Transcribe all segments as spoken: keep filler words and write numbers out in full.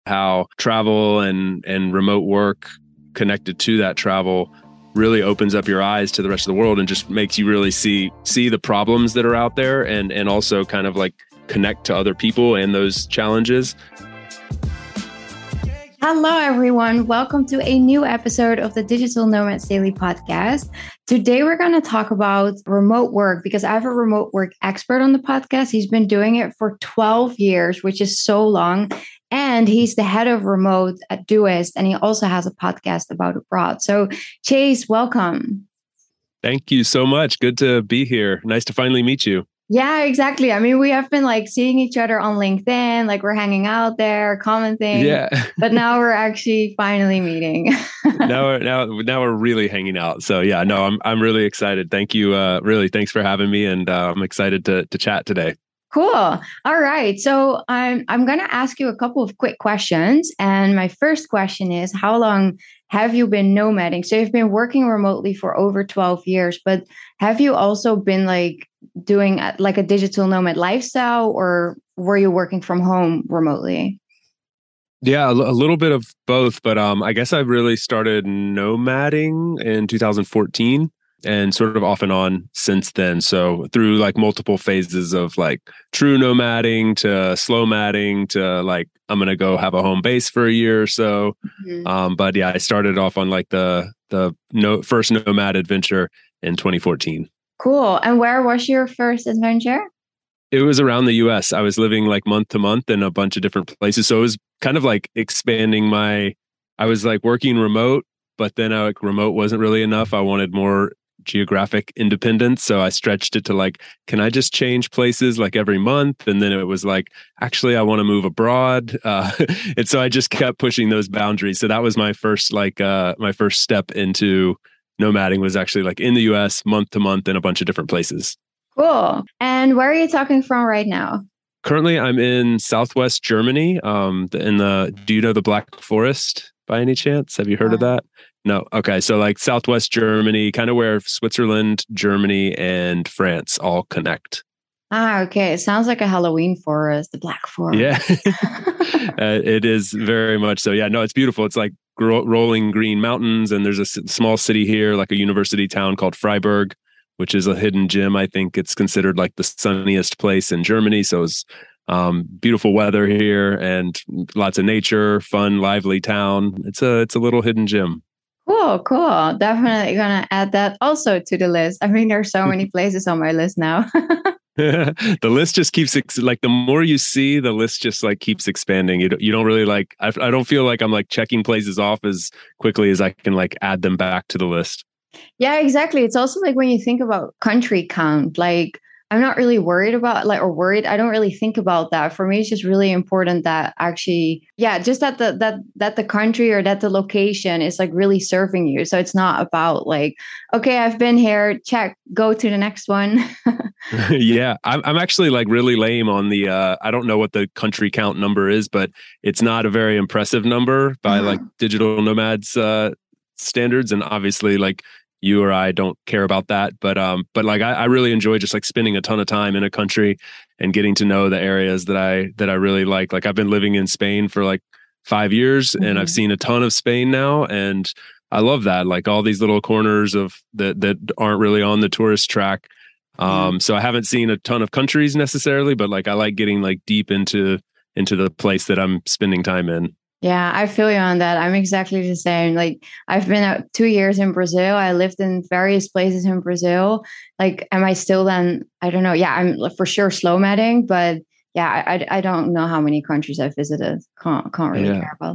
how travel and, and remote work connected to that travel really opens up your eyes to the rest of the world and just makes you really see see the problems that are out there and, and also kind of like connect to other people and those challenges. Hello, everyone. Welcome to a new episode of the Digital Nomads Daily Podcast. Today, we're going to talk about remote work because I have a remote work expert on the podcast. He's been doing it for twelve years, which is so long. And he's the head of remote at Doist. And he also has a podcast about abroad. So Chase, welcome. Thank you so much. Good to be here. Nice to finally meet you. Yeah, exactly. I mean, we have been like seeing each other on LinkedIn, like we're hanging out there, commenting. Yeah. But now we're actually finally meeting. now, we're, now, now we're really hanging out. So yeah, no, I'm I'm really excited. Thank you. Uh, really, thanks for having me, and uh, I'm excited to to chat today. Cool. All right. So I'm I'm going to ask you a couple of quick questions, and my first question is, how long have you been nomading? So you've been working remotely for over twelve years, but have you also been like doing like a digital nomad lifestyle, or were you working from home remotely? Yeah, a, l- a little bit of both, but um, I guess I really started nomading in two thousand fourteen and sort of off and on since then. So through like multiple phases of like true nomading to slow madding to like, I'm going to go have a home base for a year or so. Mm-hmm. Um, but yeah, I started off on like the, the no, first nomad adventure in twenty fourteen. Cool. And where was your first adventure? It was around the U S. I was living like month to month in a bunch of different places. So it was kind of like expanding my, I was like working remote, but then I, like remote wasn't really enough. I wanted more geographic independence. So I stretched it to like, can I just change places like every month? And then it was like, actually, I want to move abroad. Uh, and so I just kept pushing those boundaries. So that was my first, like uh, my first step into nomading was actually like in the U S month to month in a bunch of different places. Cool. And where are you talking from right now? Currently, I'm in Southwest Germany. Um, in the, do you know the Black Forest by any chance? Have you heard uh, of that? No. Okay. So like Southwest Germany, kind of where Switzerland, Germany, and France all connect. Ah, okay. It sounds like a Halloween forest, the Black Forest. Yeah, uh, it is very much so. Yeah, no, it's beautiful. It's like gro- rolling green mountains, and there's a s- small city here, like a university town called Freiburg, which is a hidden gem. I think it's considered like the sunniest place in Germany. So it's um, beautiful weather here and lots of nature, fun, lively town. It's a it's a little hidden gem. Cool, cool. Definitely gonna add that also to the list. I mean, there's so many places on my list now. The list just keeps ex- like the more you see, the list just like keeps expanding. You don't, you don't really like. I, I don't feel like I'm like checking places off as quickly as I can like add them back to the list. Yeah, exactly. It's also like when you think about country count, like I'm not really worried about like or worried. I don't really think about that. For me, it's just really important that actually, yeah, just that the that that the country or that the location is like really serving you. So it's not about like, okay, I've been here, check, go to the next one. Yeah, I'm I'm actually like really lame on the uh I don't know what the country count number is, but it's not a very impressive number by uh-huh. like digital nomads uh standards, and obviously like you or I don't care about that, but um, but like I, I really enjoy just like spending a ton of time in a country and getting to know the areas that I that I really like. Like I've been living in Spain for like five years, mm-hmm. and I've seen a ton of Spain now, and I love that. Like all these little corners of that that aren't really on the tourist track. Um, mm-hmm. So I haven't seen a ton of countries necessarily, but like I like getting like deep into into the place that I'm spending time in. Yeah, I feel you on that. I'm exactly the same. Like I've been out two years in Brazil. I lived in various places in Brazil. Like, am I still then? I don't know. Yeah, I'm for sure slow madding, but yeah, I, I don't know how many countries I've visited. Can't can't really yeah. care about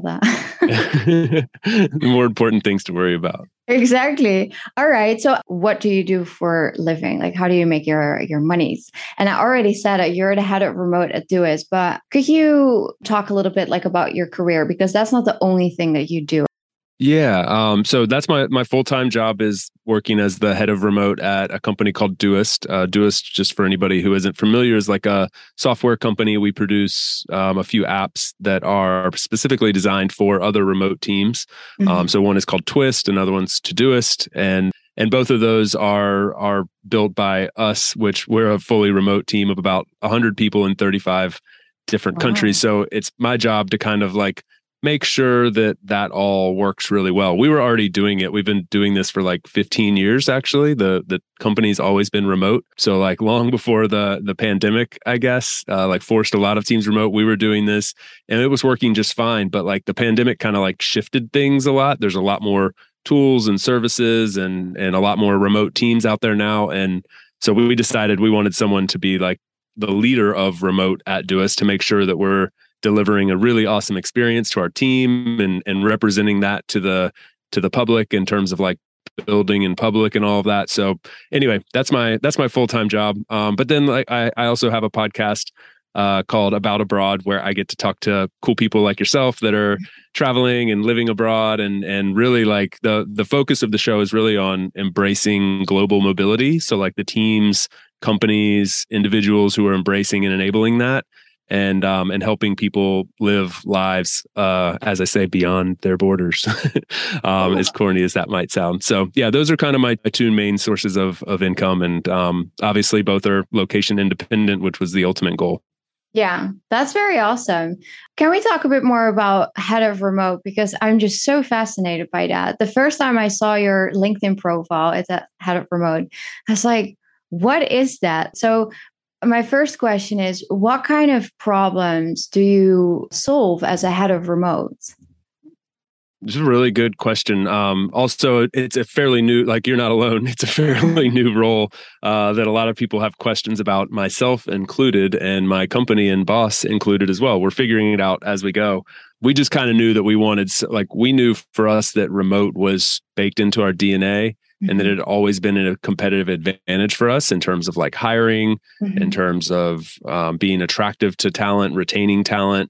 that. More important things to worry about. Exactly. All right. So what do you do for living? Like, how do you make your, your monies? And I already said it, you're the head of remote at Doist, but could you talk a little bit like about your career? Because that's not the only thing that you do. Yeah. Um, so that's my, my full-time job is working as the head of remote at a company called Doist. Uh, Doist, just for anybody who isn't familiar, is like a software company. We produce um, a few apps that are specifically designed for other remote teams. Mm-hmm. Um, so one is called Twist, another one's Todoist. And and both of those are are built by us, which we're a fully remote team of about one hundred people in thirty-five different wow. countries. So it's my job to kind of like make sure that that all works really well. We were already doing it. We've been doing this for like fifteen years, actually. The the company's always been remote. So like long before the the pandemic, I guess, uh, like forced a lot of teams remote, we were doing this and it was working just fine. But like the pandemic kind of like shifted things a lot. There's a lot more tools and services and and a lot more remote teams out there now. And so we decided we wanted someone to be like the leader of remote at Duos to make sure that we're delivering a really awesome experience to our team and and representing that to the to the public in terms of like building in public and all of that. So anyway, that's my that's my full-time job. Um, but then like I, I also have a podcast uh, called About Abroad, where I get to talk to cool people like yourself that are traveling and living abroad, and and really like the the focus of the show is really on embracing global mobility. So like the teams, companies, individuals who are embracing and enabling that, and um, and helping people live lives, uh, as I say, beyond their borders, um, as corny as that might sound. So yeah, those are kind of my two main sources of of income, and um, obviously both are location independent, which was the ultimate goal. Yeah, that's very awesome. Can we talk a bit more about Head of Remote? Because I'm just so fascinated by that. The first time I saw your LinkedIn profile, it's at Head of Remote, I was like, what is that? So my first question is, what kind of problems do you solve as a head of remote? It's a really good question. Um, also, it's a fairly new, like you're not alone. It's a fairly new role uh, that a lot of people have questions about, myself included, and my company and boss included as well. We're figuring it out as we go. We just kind of knew that we wanted, like we knew for us that remote was baked into our D N A. Mm-hmm. And that it had always been a competitive advantage for us in terms of like hiring, mm-hmm. in terms of um, being attractive to talent, retaining talent,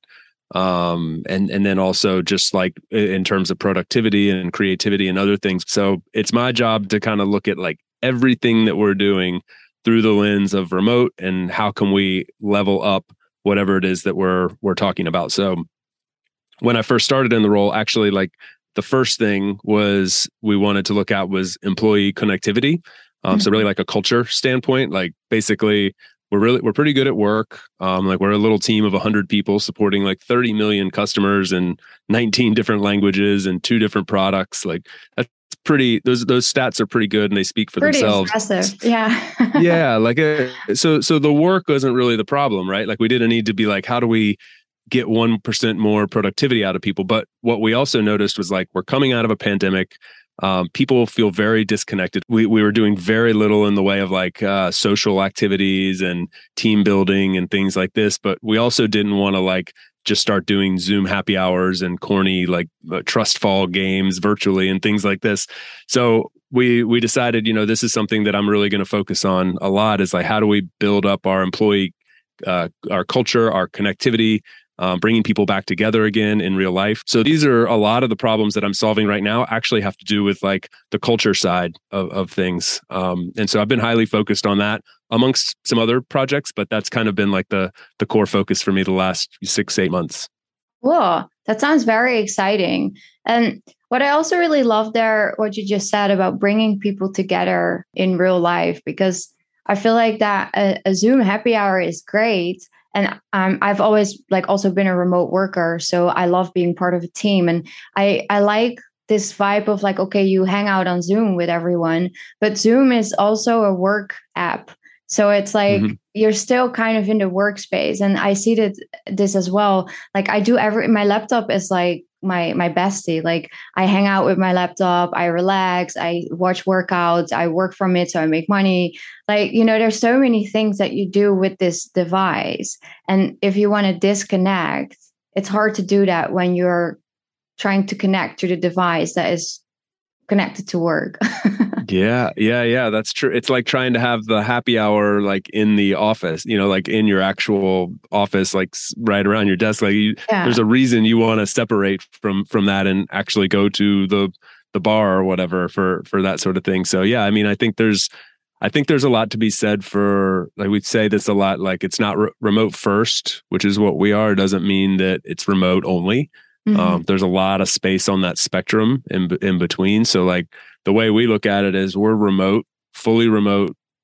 um, and and then also just like in terms of productivity and creativity and other things. So it's my job to kind of look at like everything that we're doing through the lens of remote and how can we level up whatever it is that we're we're talking about. So when I first started in the role, actually, like the first thing was we wanted to look at was employee connectivity. Um, mm-hmm. So really like a culture standpoint, like basically we're really, we're pretty good at work. Um, like we're a little team of a hundred people supporting like thirty million customers in nineteen different languages and two different products. Like that's pretty, those, those stats are pretty good and they speak for pretty themselves. Impressive. Yeah. yeah. Like, uh, so, so the work wasn't really the problem, right? Like we didn't need to be like, how do we get one percent more productivity out of people? But what we also noticed was like, we're coming out of a pandemic. Um, people feel very disconnected. We we were doing very little in the way of like uh, social activities and team building and things like this. But we also didn't want to like just start doing Zoom happy hours and corny like uh, trust fall games virtually and things like this. So we we decided, you know, this is something that I'm really going to focus on a lot, is like, how do we build up our employee, uh, our culture, our connectivity, Um, bringing people back together again in real life. So these are a lot of the problems that I'm solving right now actually have to do with like the culture side of, of things. Um, and so I've been highly focused on that amongst some other projects, but that's kind of been like the the core focus for me the last six, eight months. Cool. That sounds very exciting. And what I also really love there, what you just said about bringing people together in real life, because I feel like that a, a Zoom happy hour is great. And um, I've always like also been a remote worker, so I love being part of a team. And I, I like this vibe of like, okay, you hang out on Zoom with everyone, but Zoom is also a work app. So it's like mm-hmm. you're still kind of in the workspace. And I see that this as well. Like I do every, my laptop is like my my bestie. Like I hang out with my laptop, I relax, I watch workouts, I work from it, so I make money. Like, you know, there's so many things that you do with this device. And if you want to disconnect, it's hard to do that when you're trying to connect to the device that is connected to work. yeah, yeah, yeah, that's true. It's like trying to have the happy hour like in the office, you know, like in your actual office, like right around your desk. Like you, yeah. There's a reason you want to separate from from that and actually go to the the bar or whatever for for that sort of thing. So yeah, I mean, I think there's I think there's a lot to be said for, like we'd say this a lot, like it's not re- remote first, which is what we are. It doesn't mean that it's remote only. Mm-hmm. Um, there's a lot of space on that spectrum in in between. So like the way we look at it is we're remote, fully remote,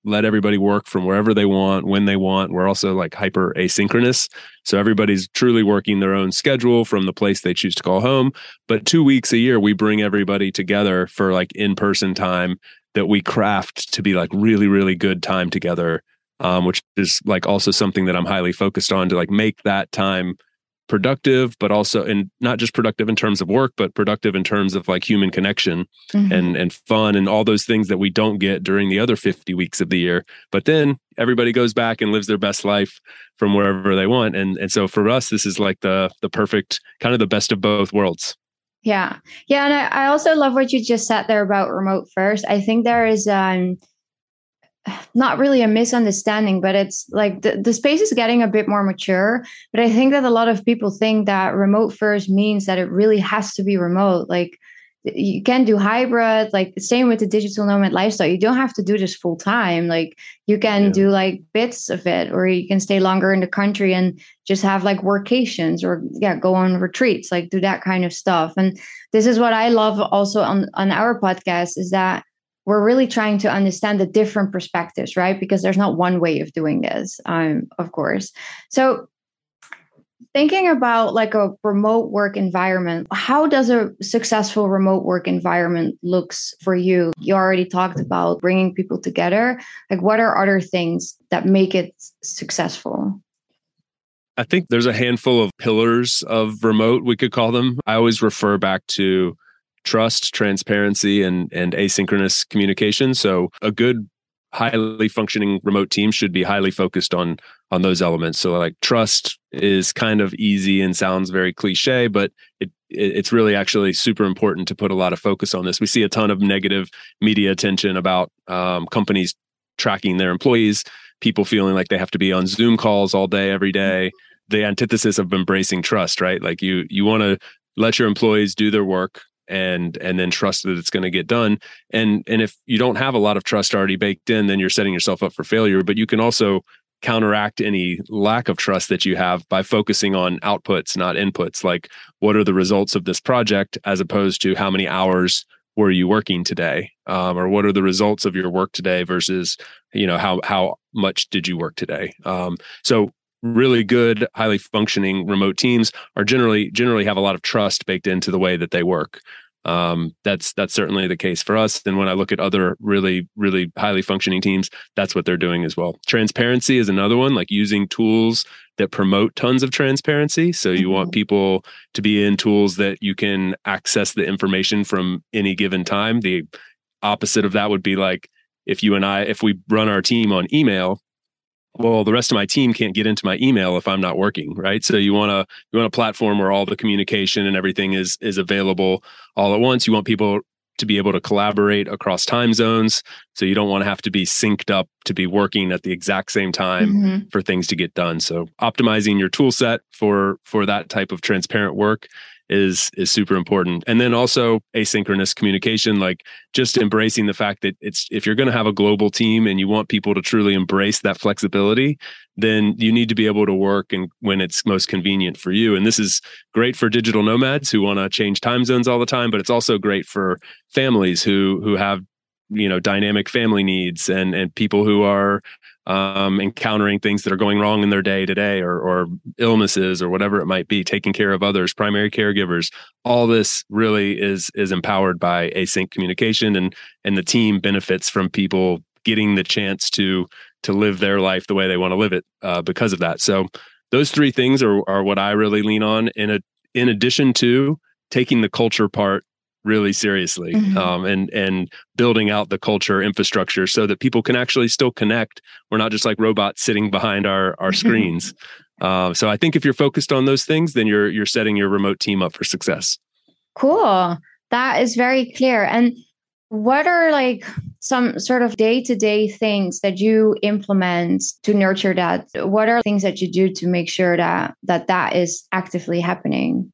let everybody work from wherever they want, when they want. We're also like hyper asynchronous. So everybody's truly working their own schedule from the place they choose to call home. But two weeks a year, we bring everybody together for like in-person time that we craft to be like really, really good time together, um, which is like also something that I'm highly focused on to like make that time productive, but also, and not just productive in terms of work, but productive in terms of like human connection mm-hmm. and and fun and all those things that we don't get during the other fifty weeks of the year. But then everybody goes back and lives their best life from wherever they want. And and so for us, this is like the the perfect kind of the best of both worlds. Yeah. Yeah. And I, I also love what you just said there about remote first. I think there is um not really a misunderstanding, but it's like the, the space is getting a bit more mature. But I think that a lot of people think that remote first means that it really has to be remote. Like you can do hybrid, like the same with the digital nomad lifestyle. You don't have to do this full time. Like you can yeah. do like bits of it, or you can stay longer in the country and just have like workations or yeah, go on retreats, like do that kind of stuff. And this is what I love also on, on our podcast is that we're really trying to understand the different perspectives, right? Because there's not one way of doing this, um, of course. So thinking about like a remote work environment, how does a successful remote work environment looks for you? You already talked about bringing people together. Like what are other things that make it successful? I think there's a handful of pillars of remote, we could call them. I always refer back to trust, transparency, and and asynchronous communication. So a good, highly functioning remote team should be highly focused on on those elements. So like trust is kind of easy and sounds very cliche, but it, it it's really actually super important to put a lot of focus on this. We see a ton of negative media attention about um, companies tracking their employees, people feeling like they have to be on Zoom calls all day, every day. The antithesis of embracing trust, right? Like you you want to let your employees do their work and and then trust that it's going to get done. And and if you don't have a lot of trust already baked in, then you're setting yourself up for failure. But you can also counteract any lack of trust that you have by focusing on outputs, not inputs. Like what are the results of this project as opposed to how many hours were you working today? Um, or what are the results of your work today versus, you know, how how much did you work today? Um, so really good, highly functioning remote teams are generally generally have a lot of trust baked into the way that they work. Um, that's that's certainly the case for us. And when I look at other really, really highly functioning teams, that's what they're doing as well. Transparency is another one, like using tools that promote tons of transparency. So you mm-hmm. want people to be in tools that you can access the information from any given time. The opposite of that would be like if you and I, if we run our team on email, well, the rest of my team can't get into my email if I'm not working, right? So you want to you want a platform where all the communication and everything is is available all at once. You want people to be able to collaborate across time zones. So you don't want to have to be synced up to be working at the exact same time mm-hmm. for things to get done. So optimizing your tool set for for that type of transparent work is is super important. And then also asynchronous communication, like just embracing the fact that it's if you're going to have a global team and you want people to truly embrace that flexibility, then you need to be able to work and when it's most convenient for you. And this is great for digital nomads who want to change time zones all the time, but it's also great for families who who have, you know, dynamic family needs and and people who are um, encountering things that are going wrong in their day to day or or illnesses or whatever it might be, taking care of others, primary caregivers. All this really is is empowered by async communication, and and the team benefits from people getting the chance to to live their life the way they want to live it uh, because of that. So those three things are are what I really lean on. In a in addition to taking the culture part really seriously mm-hmm. um, and and building out the culture infrastructure so that people can actually still connect. We're not just like robots sitting behind our our screens. uh, so I think if you're focused on those things, then you're you're setting your remote team up for success. Cool. That is very clear. And what are like some sort of day-to-day things that you implement to nurture that? What are things that you do to make sure that that, that is actively happening?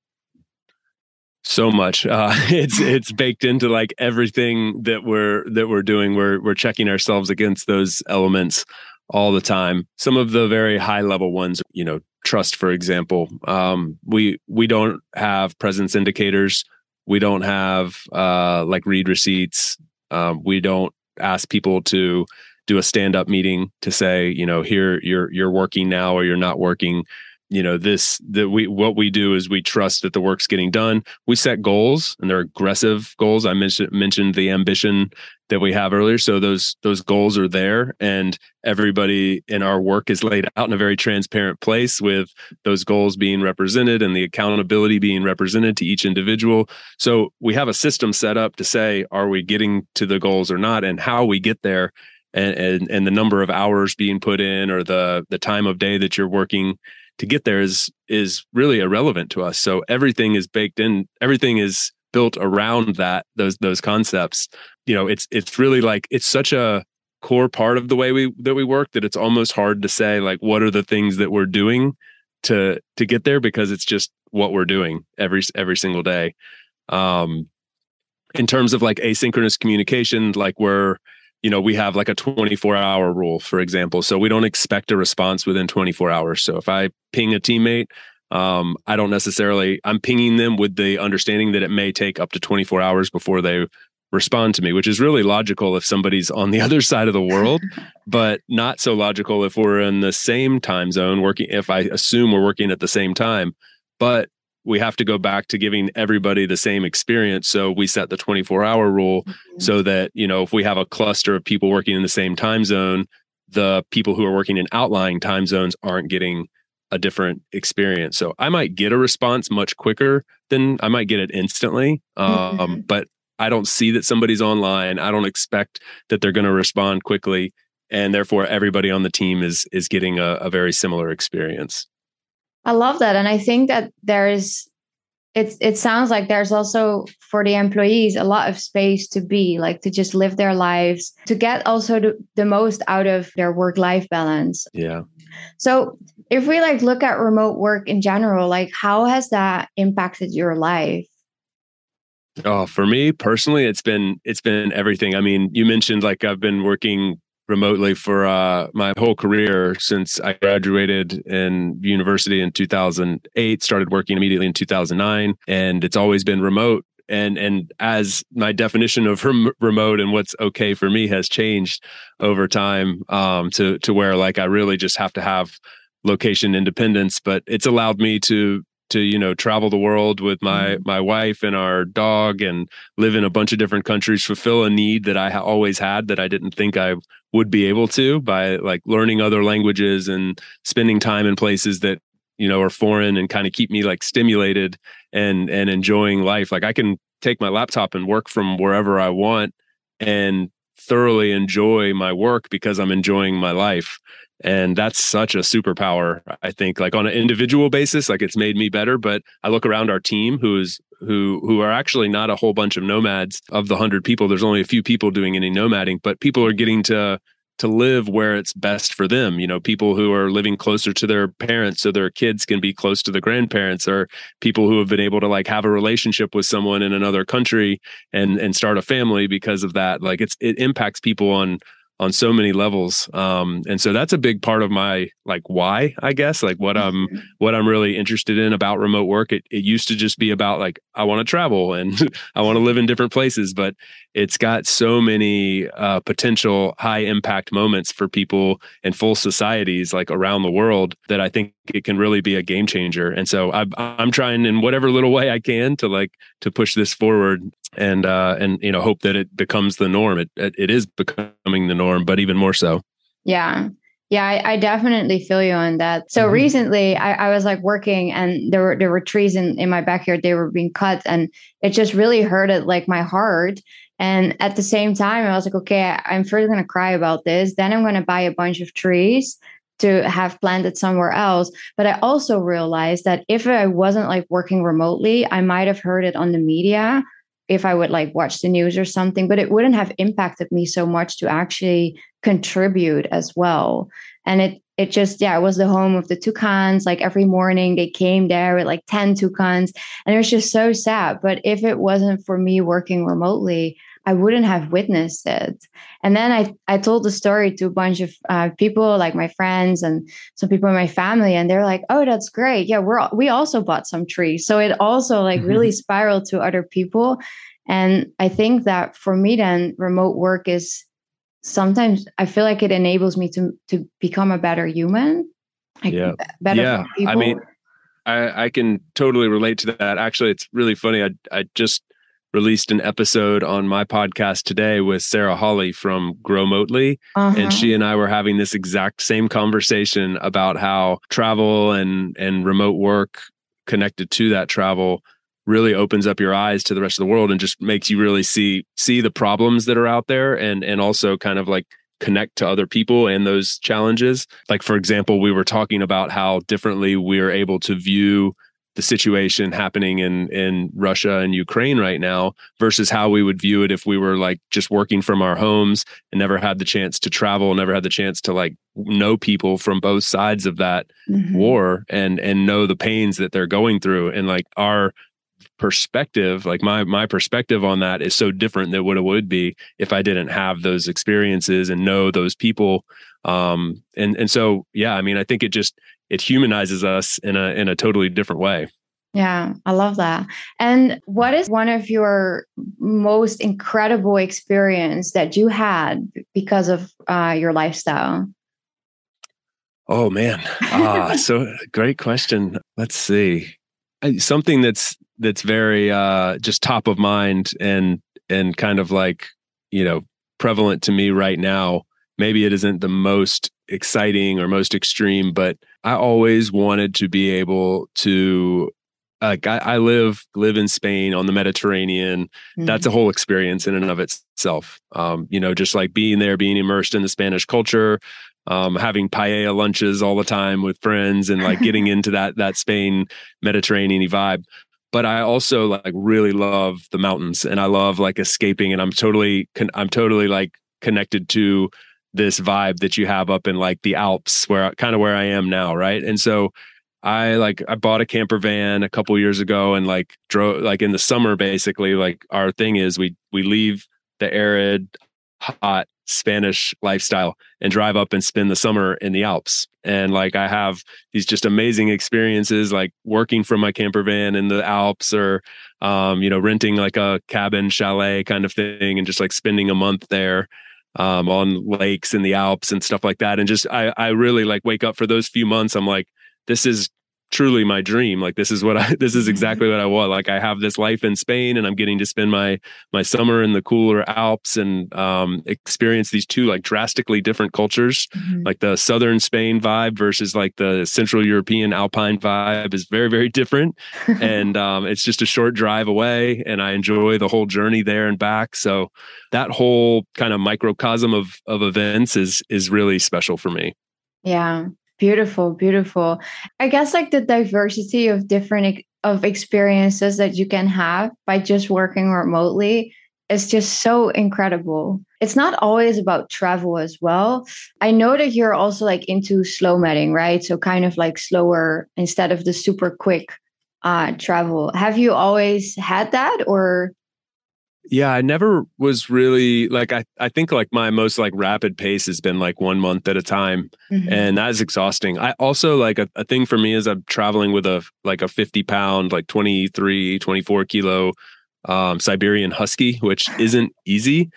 So much. Uh, it's it's baked into like everything that we're that we're doing. We're we're checking ourselves against those elements all the time. Some of the very high level ones, you know, trust, for example. Um, we we don't have presence indicators. We don't have uh, like read receipts. Um, we don't ask people to do a stand-up meeting to say, you know, here you're you're working now or you're not working. You know, this that we what we do is we trust that the work's getting done. We set goals, and they're aggressive goals. I mentioned mentioned the ambition that we have earlier. So those those goals are there, and everybody in our work is laid out in a very transparent place with those goals being represented and the accountability being represented to each individual. So we have a system set up to say, are we getting to the goals or not, and how we get there, and and, and the number of hours being put in or the the time of day that you're working to get there is is really irrelevant to us. So everything is baked in, everything is built around that, those those concepts. You know, it's it's really like it's such a core part of the way we that we work that it's almost hard to say like what are the things that we're doing to to get there, because it's just what we're doing every every single day. Um in terms of like asynchronous communication, like we're you know, we have like a twenty-four hour rule, for example. So we don't expect a response within twenty-four hours. So if I ping a teammate, um, I don't necessarily, I'm pinging them with the understanding that it may take up to twenty-four hours before they respond to me, which is really logical if somebody's on the other side of the world, but not so logical if we're in the same time zone working, if I assume we're working at the same time. But we have to go back to giving everybody the same experience. So we set the twenty-four hour rule mm-hmm. so that, you know, if we have a cluster of people working in the same time zone, the people who are working in outlying time zones aren't getting a different experience. So I might get a response much quicker than I might get it instantly. Um, mm-hmm. But I don't see that somebody's online. I don't expect that they're going to respond quickly. And therefore everybody on the team is, is getting a, a very similar experience. I love that. And I think that there is, it, it sounds like there's also for the employees a lot of space to be, like to just live their lives, to get also the, the most out of their work-life balance. Yeah. So if we like look at remote work in general, like how has that impacted your life? Oh, for me personally, it's been, it's been everything. I mean, you mentioned like I've been working remotely for uh, my whole career since I graduated in university in two thousand eight, started working immediately in two thousand nine, and it's always been remote. And and as my definition of rem- remote and what's okay for me has changed over time, um, to to where like I really just have to have location independence, but it's allowed me to to you know travel the world with my mm-hmm. my wife and our dog and live in a bunch of different countries, fulfill a need that I ha- always had that I didn't think I would be able to, by like learning other languages and spending time in places that you know are foreign and kind of keep me like stimulated and and enjoying life. Like I can take my laptop and work from wherever I want and thoroughly enjoy my work because I'm enjoying my life. And that's such a superpower, I think, like on an individual basis, like it's made me better. But I look around our team who's who who are actually not a whole bunch of nomads. Of the one hundred people, there's only a few people doing any nomading, but people are getting to to live where it's best for them. You know, people who are living closer to their parents so their kids can be close to the grandparents, or people who have been able to like have a relationship with someone in another country and and start a family because of that. Like it's it impacts people on on so many levels. Um, and so that's a big part of my, like, why, I guess, like what I'm, what I'm really interested in about remote work. It, it used to just be about like, I want to travel and I want to live in different places, but it's got so many uh, potential high impact moments for people and full societies like around the world that I think it can really be a game changer. And so I, I'm trying in whatever little way I can to like, to push this forward and, uh, and, you know, hope that it becomes the norm. It, it, it is becoming the norm, but even more so. Yeah. Yeah, I, I definitely feel you on that. So mm-hmm. recently I, I was like working and there were, there were trees in, in my backyard, they were being cut and it just really hurted like my heart. And at the same time, I was like, okay, I, I'm first going to cry about this. Then I'm going to buy a bunch of trees to have planted somewhere else. But I also realized that if I wasn't like working remotely, I might have heard it on the media if I would like watch the news or something, but it wouldn't have impacted me so much to actually contribute as well. And it it just, yeah, it was the home of the toucans. Like every morning they came there with like ten toucans and it was just so sad. But if it wasn't for me working remotely, I wouldn't have witnessed it. And then I, I told the story to a bunch of uh, people, like my friends and some people in my family, and they're like, "Oh, that's great! Yeah, we're we also bought some trees." So it also like mm-hmm. really spiraled to other people. And I think that for me, then remote work is sometimes I feel like it enables me to to become a better human. Like Yeah. better Yeah. for people. I mean, I, I can totally relate to that. Actually, it's really funny. I I just released an episode on my podcast today with Sarah Hawley from Growmotely. Uh-huh. And she and I were having this exact same conversation about how travel and, and remote work connected to that travel really opens up your eyes to the rest of the world and just makes you really see see the problems that are out there, and and also kind of like connect to other people and those challenges. Like, for example, we were talking about how differently we're able to view the situation happening in in Russia and Ukraine right now versus how we would view it if we were like just working from our homes and never had the chance to travel, never had the chance to like know people from both sides of that mm-hmm. war and and know the pains that they're going through. And like our perspective, like my my perspective on that is so different than what it would be if I didn't have those experiences and know those people. Um, and and so yeah, I mean, I think it just it humanizes us in a in a totally different way. Yeah, I love that. And what is one of your most incredible experience that you had because of uh, your lifestyle? Oh man, ah, so great question. Let's see, something that's that's very uh, just top of mind and and kind of like, you know, prevalent to me right now. Maybe it isn't the most exciting or most extreme, but I always wanted to be able to, like, I, I live live in Spain on the Mediterranean. Mm-hmm. That's a whole experience in and of itself. Um, you know, just like being there, being immersed in the Spanish culture, um, having paella lunches all the time with friends, and like getting into that that Spain Mediterranean vibe. But I also like really love the mountains, and I love like escaping, and I'm totally I'm totally like connected to this vibe that you have up in like the Alps, where kind of where I am now, right? And so I like I bought a camper van a couple years ago and like drove like in the summer. Basically, like our thing is we we leave the arid, hot Spanish lifestyle and drive up and spend the summer in the Alps. And like I have these just amazing experiences, like working from my camper van in the Alps, or um, you know, renting like a cabin chalet kind of thing, and just like spending a month there. Um, on lakes in the Alps and stuff like that. And just, I, I really like wake up for those few months. I'm like, this is truly my dream. Like, this is what I, this is exactly what I want. Like, I have this life in Spain, and I'm getting to spend my, my summer in the cooler Alps and, um, experience these two like drastically different cultures. Mm-hmm. Like the Southern Spain vibe versus like the Central European Alpine vibe is very, very different. And, um, it's just a short drive away, and I enjoy the whole journey there and back. So that whole kind of microcosm of, of events is, is really special for me. Yeah. Beautiful, beautiful. I guess like the diversity of different of experiences that you can have by just working remotely is just so incredible. It's not always about travel as well. I know that you're also like into slow metting, right? So kind of like slower instead of the super quick uh, travel. Have you always had that, or? Yeah, I never was really like, I, I think like my most like rapid pace has been like one month at a time. Mm-hmm. And that is exhausting. I also like a, a thing for me is I'm traveling with a like a fifty pound, like twenty-three, twenty-four kilo um, Siberian Husky, which isn't easy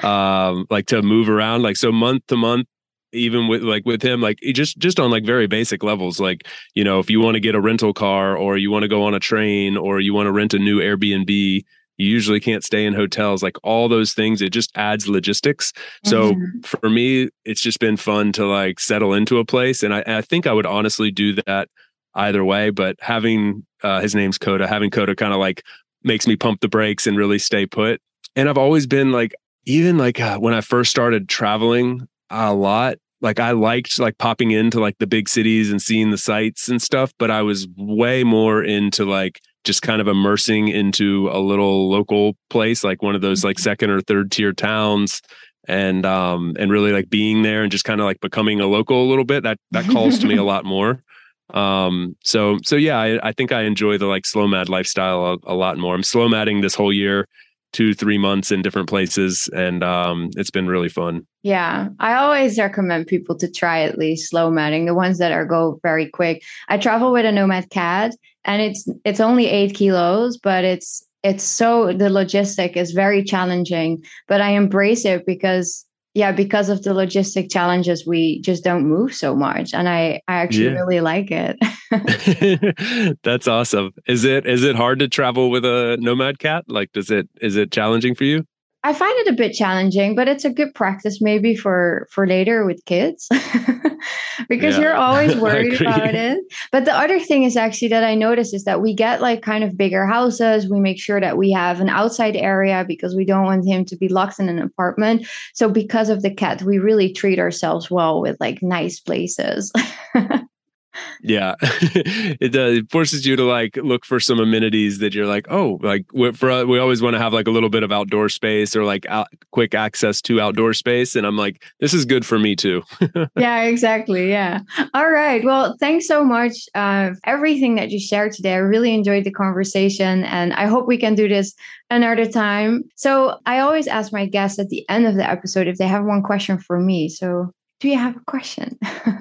um, like to move around. Like, so month to month, even with like with him, like just just on like very basic levels, like, you know, if you want to get a rental car, or you want to go on a train, or you want to rent a new Airbnb, you usually can't stay in hotels, like all those things. It just adds logistics. So mm-hmm. for me, it's just been fun to like settle into a place. And I, I think I would honestly do that either way. But having uh, his name's Coda, having Coda kind of like makes me pump the brakes and really stay put. And I've always been like, even like uh, when I first started traveling a lot, like I liked like popping into like the big cities and seeing the sights and stuff. But I was way more into like just kind of immersing into a little local place, like one of those like second or third tier towns, and um and really like being there and just kind of like becoming a local a little bit. That that calls to me a lot more. Um so so yeah, I, I think I enjoy the like slow mad lifestyle a, a lot more. I'm slow madding this whole year, two, three months in different places, and um it's been really fun. Yeah, I always recommend people to try at least slow madding, the ones that are go very quick. I travel with a Nomad cat, and it's it's only eight kilos, but it's it's so the logistic is very challenging. But I embrace it because yeah, because of the logistic challenges, we just don't move so much. And I, I actually yeah. really like it. That's awesome. Is it is it hard to travel with a nomad cat? Like, does it is it challenging for you? I find it a bit challenging, but it's a good practice maybe for, for later with kids because yeah. you're always worried about it. But the other thing is actually that I notice is that we get like kind of bigger houses. We make sure that we have an outside area because we don't want him to be locked in an apartment. So because of the cat, we really treat ourselves well with like nice places. Yeah, it does. It forces you to like look for some amenities that you're like, oh, like for we always want to have like a little bit of outdoor space or like out, quick access to outdoor space. And I'm like, this is good for me too. Yeah, exactly. Yeah. All right. Well, thanks so much uh, for everything that you shared today. I really enjoyed the conversation and I hope we can do this another time. So I always ask my guests at the end of the episode if they have one question for me. So do you have a question?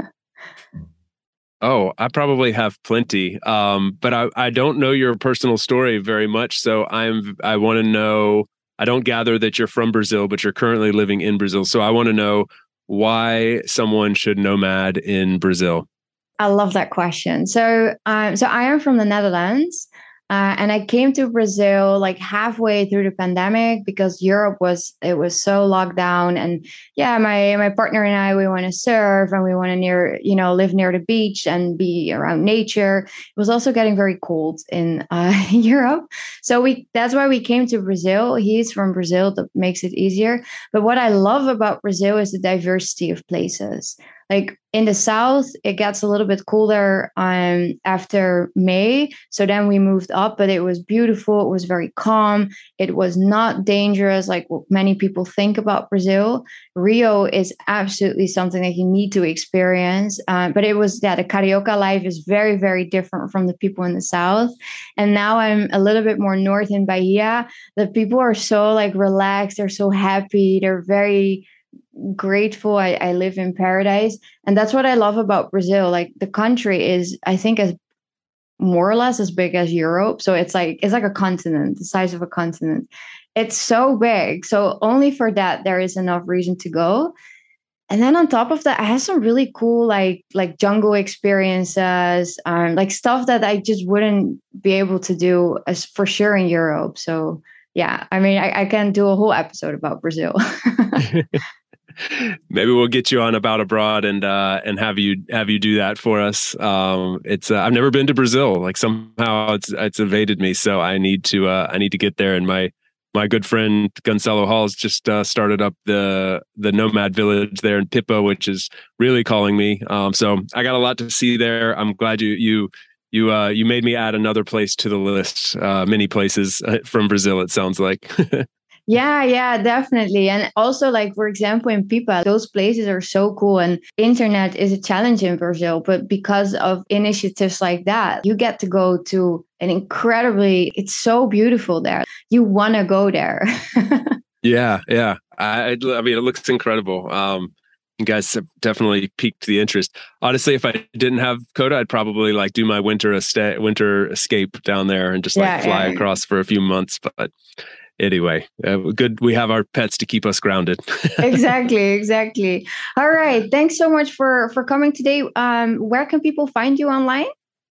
Oh, I probably have plenty, um, but I, I don't know your personal story very much. So I'm I want to know. I don't gather that you're from Brazil, but you're currently living in Brazil. So I want to know why someone should nomad in Brazil. I love that question. So, um, so I am from the Netherlands. Uh, and I came to Brazil like halfway through the pandemic because Europe was, it was so locked down. And yeah, my, my partner and I, we want to surf and we want to near, you know, live near the beach and be around nature. It was also getting very cold in uh, Europe. So we, that's why we came to Brazil. He's from Brazil. That makes it easier. But what I love about Brazil is the diversity of places. Like in the south, it gets a little bit colder um, after May. So then we moved up, but it was beautiful. It was very calm. It was not dangerous like what many people think about Brazil. Rio is absolutely something that you need to experience. Uh, but it was, yeah, the Carioca life is very, very different from the people in the south. And now I'm a little bit more north in Bahia. The people are so like relaxed. They're so happy. They're very grateful. I, I live in paradise. And that's what I love about Brazil. Like the country is, I think, as more or less as big as Europe. So it's like, it's like a continent, the size of a continent. It's so big. So only for that, there is enough reason to go. And then on top of that, I have some really cool, like, like jungle experiences, um, like stuff that I just wouldn't be able to do as for sure in Europe. So yeah, I mean, I, I can do a whole episode about Brazil. Maybe we'll get you on About Abroad and uh, and have you have you do that for us. Um, it's uh, I've never been to Brazil. Like somehow it's it's evaded me, so I need to uh, I need to get there. And my my good friend Gonçalo Halls just uh, started up the the Nomad Village there in Pipa, which is really calling me. Um, so I got a lot to see there. I'm glad you you you uh, you made me add another place to the list. Uh, many places from Brazil. It sounds like. Yeah, yeah, definitely. And also, like, for example, in Pipa, those places are so cool. And internet is a challenge in Brazil. But because of initiatives like that, you get to go to an incredibly, it's so beautiful there. You want to go there. yeah, yeah. I, I mean, it looks incredible. Um, you guys have definitely piqued the interest. Honestly, if I didn't have Coda, I'd probably like do my winter, est- winter escape down there and just like yeah, fly yeah. across for a few months. But anyway, uh, good. We have our pets to keep us grounded. Exactly, exactly. All right. Thanks so much for for coming today. Um, where can people find you online?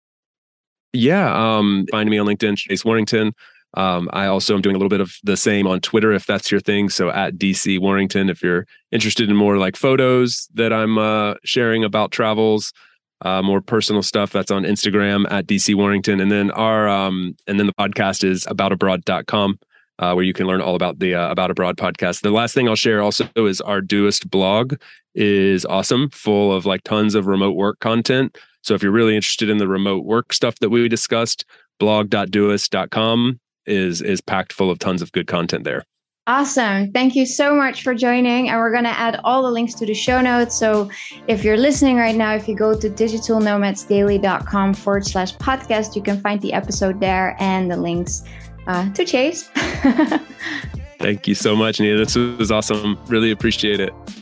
Yeah, um, find me on LinkedIn, Chase Warrington. Um, I also am doing a little bit of the same on Twitter, if that's your thing. So at D C Warrington, if you're interested in more like photos that I'm uh, sharing about travels, uh, more personal stuff, that's on Instagram at D C Warrington. And then our um, and then the podcast is about abroad dot com. Uh, where you can learn all about the uh, About Abroad podcast. The last thing I'll share also is our Doist blog is awesome, full of like tons of remote work content. So if you're really interested in the remote work stuff that we discussed, blog dot doist dot com is is packed full of tons of good content there. Awesome. Thank you so much for joining. And we're going to add all the links to the show notes. So if you're listening right now, if you go to digital nomads daily dot com forward slash podcast, you can find the episode there and the links Uh, to Chase. Thank you so much, Nia. This was awesome. Really appreciate it.